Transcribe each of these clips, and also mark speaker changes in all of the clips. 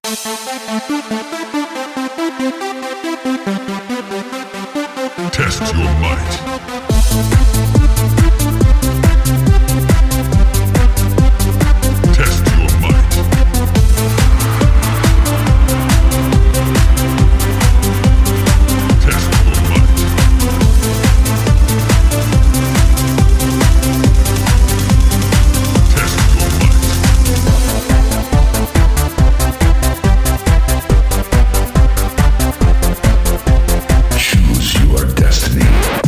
Speaker 1: Test your might. Test your might. Test your might. Test your might. Choose your destiny.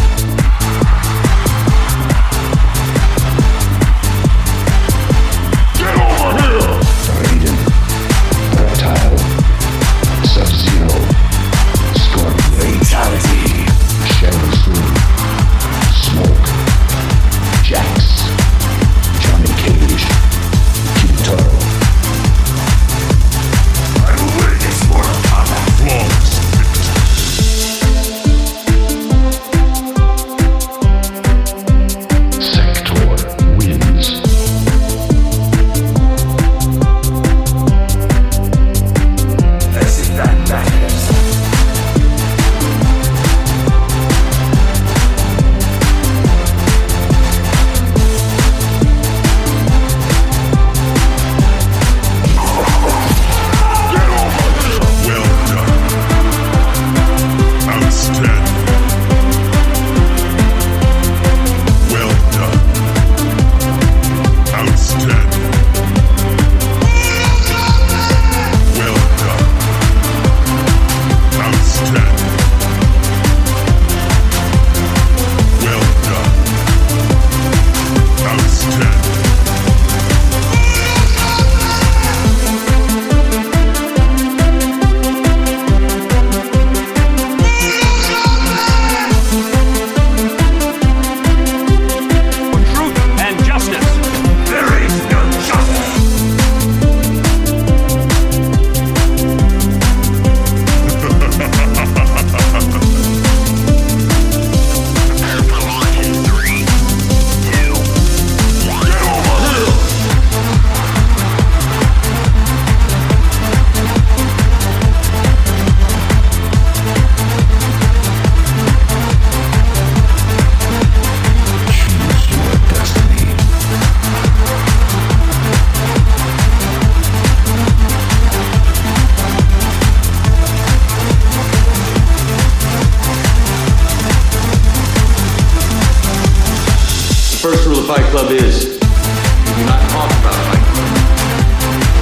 Speaker 1: Get over here!
Speaker 2: Raiden, Reptile, Sub-Zero, Scorpion, Fatality, Shadow Spoon, Smoke, Jax, Johnny Cage, Kitaro.
Speaker 1: I will win this Mortal Kombat. Flawless victory.
Speaker 2: Sector wins.
Speaker 3: As if that matters.
Speaker 1: Get over here! Well done. Outstanding. Well done. Outstanding. Well done. Outstanding. Well done. Outstanding.
Speaker 4: Truth and justice.
Speaker 3: There is no justice.
Speaker 1: Get over here!
Speaker 2: Choose your destiny.
Speaker 5: The first rule of Fight Club is you do not talk about Fight Club.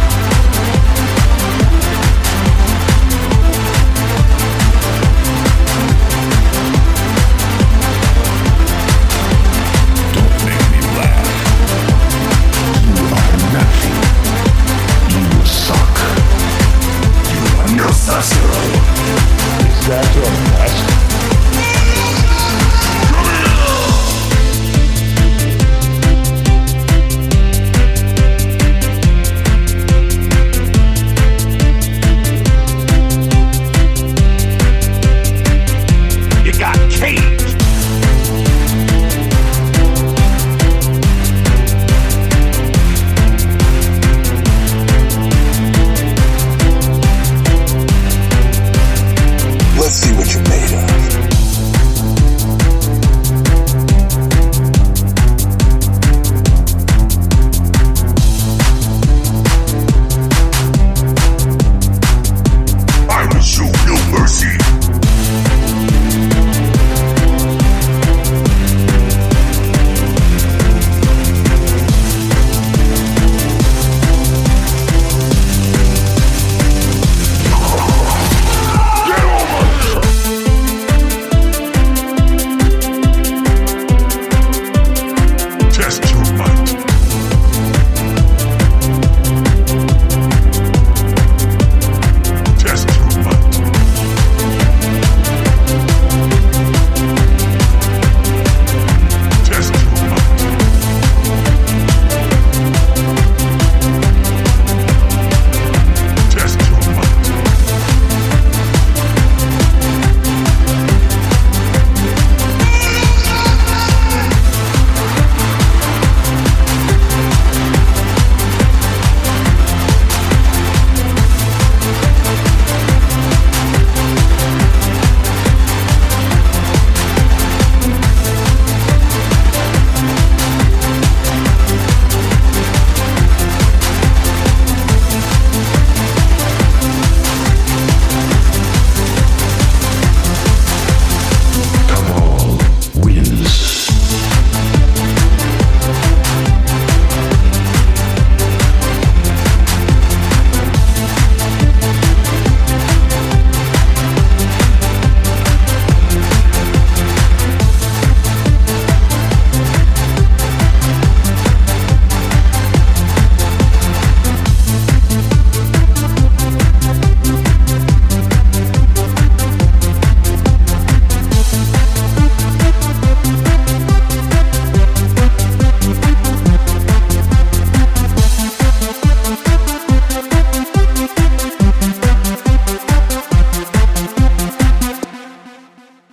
Speaker 1: Don't make me laugh.
Speaker 2: You are nothing. You suck.
Speaker 3: You are no Sub-Zero.
Speaker 2: Is that your best?